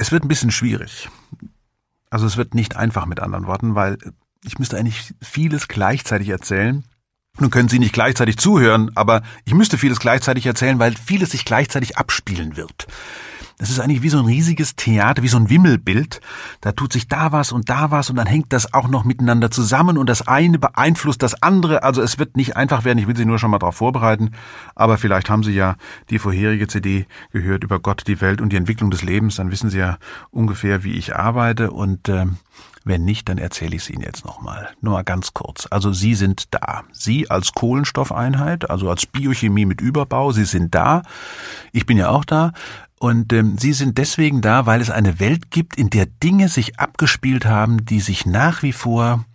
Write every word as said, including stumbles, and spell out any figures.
Es wird ein bisschen schwierig. Also es wird nicht einfach mit anderen Worten, weil ich müsste eigentlich vieles gleichzeitig erzählen. Nun können Sie nicht gleichzeitig zuhören, aber ich müsste vieles gleichzeitig erzählen, weil vieles sich gleichzeitig abspielen wird. Es ist eigentlich wie so ein riesiges Theater, wie so ein Wimmelbild. Da tut sich da was und da was und dann hängt das auch noch miteinander zusammen und das eine beeinflusst das andere. Also es wird nicht einfach werden, ich will Sie nur schon mal darauf vorbereiten. Aber vielleicht haben Sie ja die vorherige C D gehört über Gott, die Welt und die Entwicklung des Lebens. Dann wissen Sie ja ungefähr, wie ich arbeite und äh, wenn nicht, dann erzähle ich es Ihnen jetzt nochmal. Nur mal ganz kurz. Also Sie sind da. Sie als Kohlenstoffeinheit, also als Biochemie mit Überbau, Sie sind da. Ich bin ja auch da. Und ähm, Sie sind deswegen da, weil es eine Welt gibt, in der Dinge sich abgespielt haben, die sich nach wie vor